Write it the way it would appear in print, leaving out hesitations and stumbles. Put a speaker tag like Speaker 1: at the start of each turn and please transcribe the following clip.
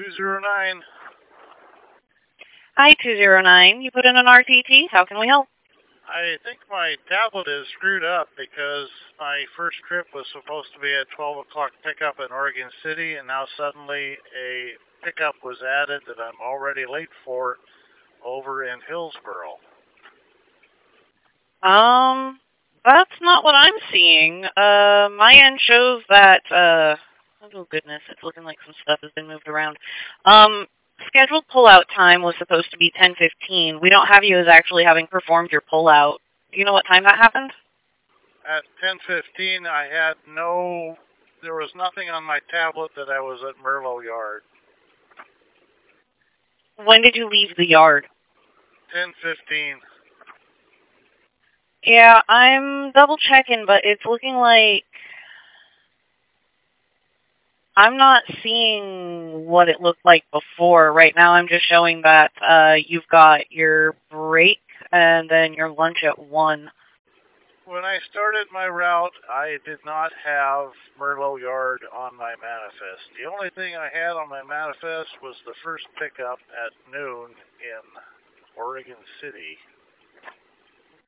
Speaker 1: 209.
Speaker 2: Hi, 209. You put in an RTT. How can we help?
Speaker 1: I think my tablet is screwed up because my first trip was supposed to be at 12 o'clock pickup in Oregon City, and now suddenly a pickup was added that I'm already late for over in Hillsboro.
Speaker 2: That's not what I'm seeing. My end shows that, oh goodness, it's looking like some stuff has been moved around. Scheduled pullout time was supposed to be 10:15. We don't have you as actually having performed your pullout. Do you know what time that happened?
Speaker 1: At 10:15, there was nothing on my tablet that I was at Merlot Yard.
Speaker 2: When did you leave the yard?
Speaker 1: 10:15.
Speaker 2: Yeah, I'm double checking, but it's looking like I'm not seeing what it looked like before. Right now I'm just showing that you've got your break and then your lunch at 1.
Speaker 1: When I started my route, I did not have Merlot Yard on my manifest. The only thing I had on my manifest was the first pickup at noon in Oregon City.